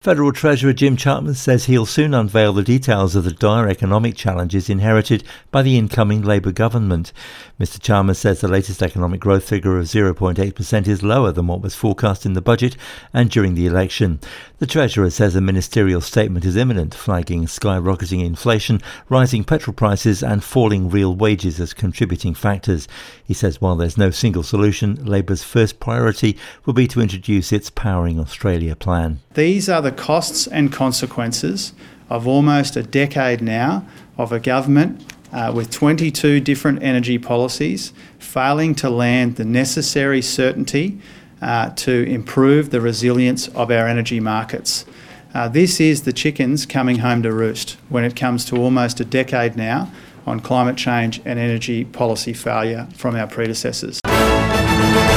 Federal Treasurer Jim Chalmers says he'll soon unveil the details of the dire economic challenges inherited by the incoming Labour government. Mr Chalmers says the latest economic growth figure of 0.8% is lower than what was forecast in the budget and during the election. The Treasurer says a ministerial statement is imminent, flagging skyrocketing inflation, rising petrol prices and falling real wages as contributing factors. He says while there's no single solution, Labour's first priority will be to introduce its Powering Australia plan. These are the costs and consequences of almost a decade now of a government with 22 different energy policies failing to land the necessary certainty to improve the resilience of our energy markets. This is the chickens coming home to roost when it comes to almost a decade now on climate change and energy policy failure from our predecessors.